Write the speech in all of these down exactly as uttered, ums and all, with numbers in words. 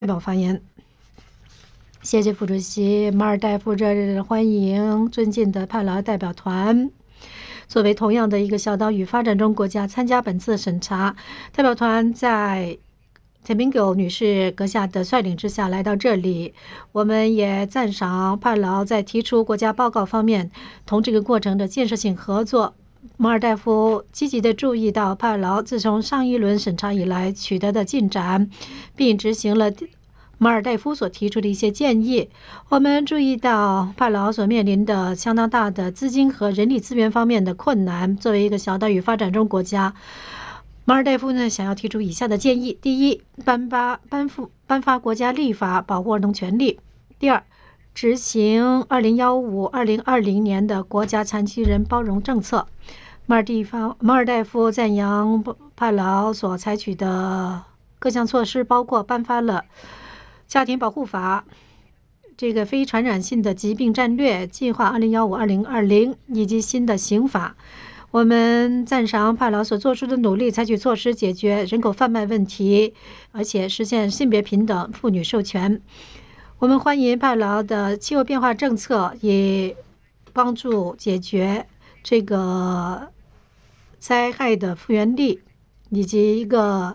代表发言。谢谢副主席，马尔代夫热烈欢迎尊敬的帕劳代表团。作为同样的一个小岛屿发展中国家参加本次审查，代表团在田宾狗女士阁下的率领之下来到这里。我们也赞赏帕劳在提出国家报告方面同这个过程的建设性合作。马尔代夫积极地注意到帕劳自从上一轮审查以来取得的进展，并执行了马尔代夫所提出的一些建议。我们注意到帕劳所面临的相当大的资金和人力资源方面的困难。作为一个小岛屿发展中国家，马尔代夫呢想要提出以下的建议：第一，颁发颁布颁发国家立法保护儿童权利；第二，执行二零一五二零二零年的国家残疾人包容政策。马尔地方马尔代夫赞扬帕劳所采取的各项措施，包括颁发了家庭保护法、这个非传染性的疾病战略计划二零一五二零二零以及新的刑法。我们赞赏帕劳所做出的努力，采取措施解决人口贩卖问题，而且实现性别平等、妇女授权。我们欢迎帕劳的气候变化政策，也帮助解决这个灾害的复原力，以及一个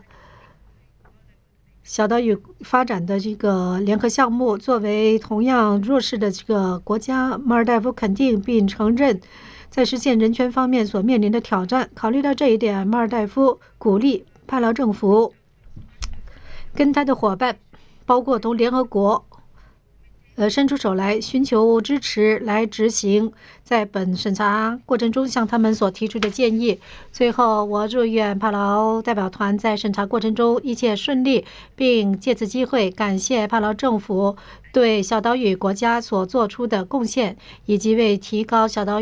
小岛屿发展的这个联合项目。作为同样弱势的这个国家，马尔代夫肯定并承认在实现人权方面所面临的挑战。考虑到这一点，马尔代夫鼓励帕劳政府跟他的伙伴，包括同联合国呃，伸出手来寻求支持，来执行在本审查过程中向他们所提出的建议。最后，我祝愿帕劳代表团在审查过程中一切顺利，并借此机会感谢帕劳政府对小岛屿国家所做出的贡献，以及为提高小岛屿